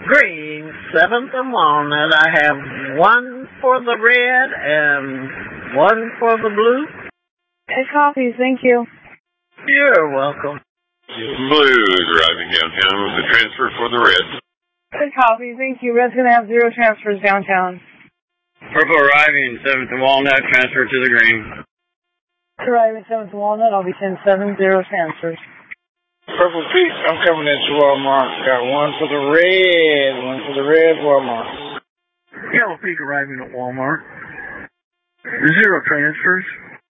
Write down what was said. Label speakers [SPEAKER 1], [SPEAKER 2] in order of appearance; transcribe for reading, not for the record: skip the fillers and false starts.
[SPEAKER 1] Green, 7th and Walnut. I have one for the red and one for the blue.
[SPEAKER 2] Hey, coffee, thank you.
[SPEAKER 1] You're welcome.
[SPEAKER 3] Blues arriving downtown with the transfer for the red.
[SPEAKER 2] Hey, coffee, thank you. Red's going to have 0 transfers downtown.
[SPEAKER 4] Purple arriving, 7th and Walnut, transfer to the green.
[SPEAKER 2] Arriving 7th and Walnut, I'll be 10-7, 0 transfers.
[SPEAKER 5] Purple Peach, I'm coming into Walmart. Got one for the red Walmart.
[SPEAKER 1] Yellow Peak arriving at Walmart. 0 transfers.